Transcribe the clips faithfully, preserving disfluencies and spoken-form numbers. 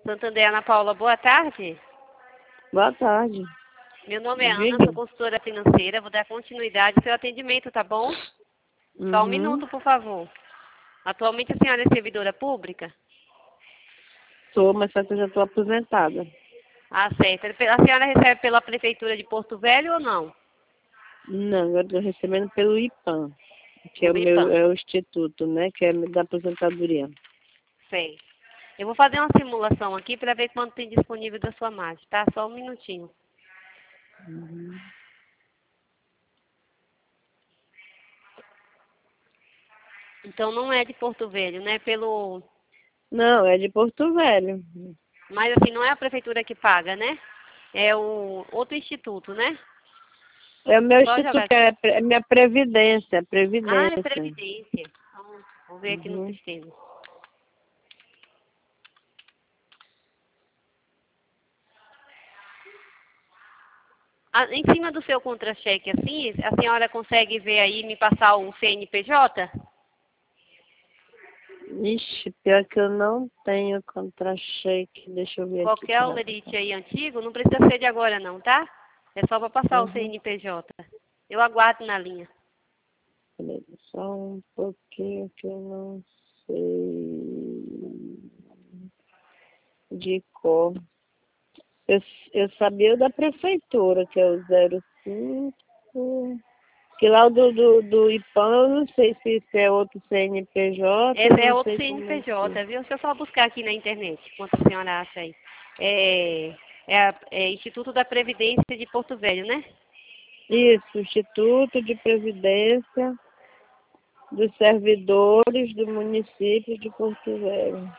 Santander, Ana Paula, boa tarde. Boa tarde. Meu nome é Ana, Diga. sou consultora financeira, vou dar continuidade ao seu atendimento, tá bom? Uhum. Só um minuto, por favor. Atualmente a senhora é servidora pública? Sou, mas só que eu já estou aposentada. Ah, certo. A senhora recebe pela Prefeitura de Porto Velho ou não? Não, eu estou recebendo pelo IPAM, que é o O meu, IPAM. é o instituto, né, que é da aposentadoria. Sei. Eu vou fazer uma simulação aqui para ver quanto tem disponível da sua margem, tá? Só um minutinho. Uhum. Então não é de Porto Velho, né? Pelo... Não, é de Porto Velho. Mas assim, não é a prefeitura que paga, né? É o outro instituto, né? É o meu Pode instituto, jogar que aqui. é pre- é minha previdência, Ah, é previdência. Previdência. Então, vou ver aqui no Uhum. sistema. Ah, em cima do seu contra-cheque, assim, a senhora consegue ver aí, me passar o C N P J? Ixi, pior que eu não tenho contra-cheque. Deixa eu ver aqui. Qualquer Pra... olerite aí antigo, não precisa ser de agora não, tá? É só para passar o Uhum. C N P J. Eu aguardo na linha. Peraí, só um pouquinho que eu não sei de cor. Eu, eu sabia o da prefeitura, que é o zero cinco. Que lá o do, do, do IPAM, eu não sei se isso é outro C N P J, eu Esse é não outro sei como é que. C N P J, viu? Deixa eu só buscar aqui na internet, quanto a senhora acha aí. É, é, a- é Instituto da Previdência de Porto Velho, né? Isso, Instituto de Previdência dos Servidores do município de Porto Velho.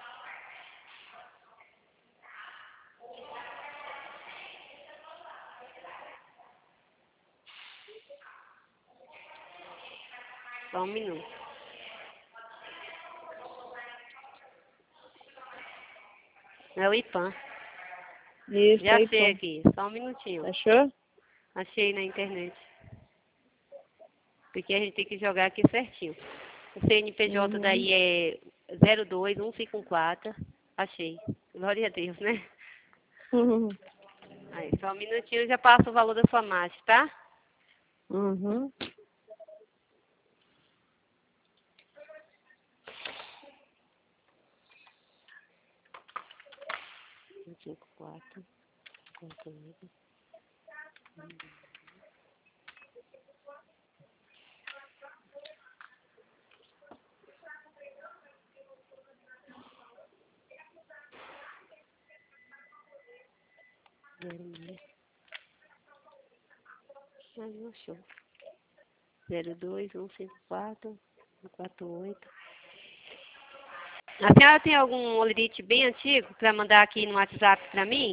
Só um minuto. É o IPAM. Isso, Já aí, achei pô. aqui, só um minutinho. Achou? Achei na internet. Porque a gente tem que jogar aqui certinho. O C N P J Uhum. daí é zero dois um cinco quatro. Achei. Glória a Deus, né? Aí, só um minutinho eu já passo o valor da sua margem, tá? Uhum. um cinco quatro, cinquenta e oito. Ah, não achou. zero dois um cinco quatro, quatro oito. A senhora tem algum olerite bem antigo para mandar aqui no WhatsApp para mim?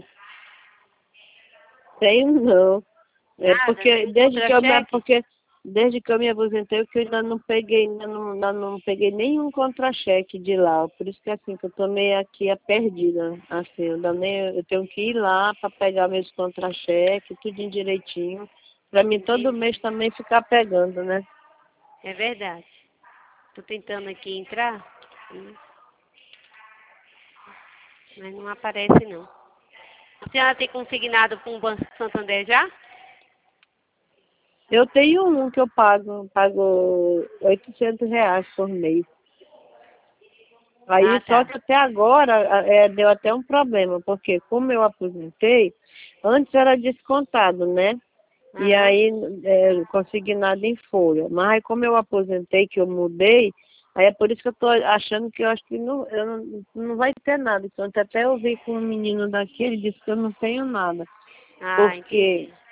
Tenho não. É Nada, porque nenhum desde que eu me contra-cheque? porque desde que eu me aposentei, que eu ainda não peguei, ainda não, ainda não peguei nenhum contra-cheque de lá. Por isso que assim, que eu tô meio aqui a perdida. Assim, eu, ainda nem, eu tenho que ir lá para pegar meus contra-cheques, tudo direitinho. Para mim todo Entendi. mês também ficar pegando, né? É verdade. Tô tentando aqui entrar, hum, mas não aparece não. A senhora tem consignado com o Banco Santander já? Eu tenho um que eu pago, pago oitocentos reais por mês. Aí Ah, só tá. que até agora a- é, deu até um problema, porque como eu aposentei, antes era descontado, né? E Aham. aí é, consignado em folha. Mas aí como eu aposentei, que eu mudei, aí é por isso que eu tô achando que eu acho que não, eu não, não vai ter nada. Então até eu vi com um menino daqui, ele disse que eu não tenho nada. Ah, Porque entendi.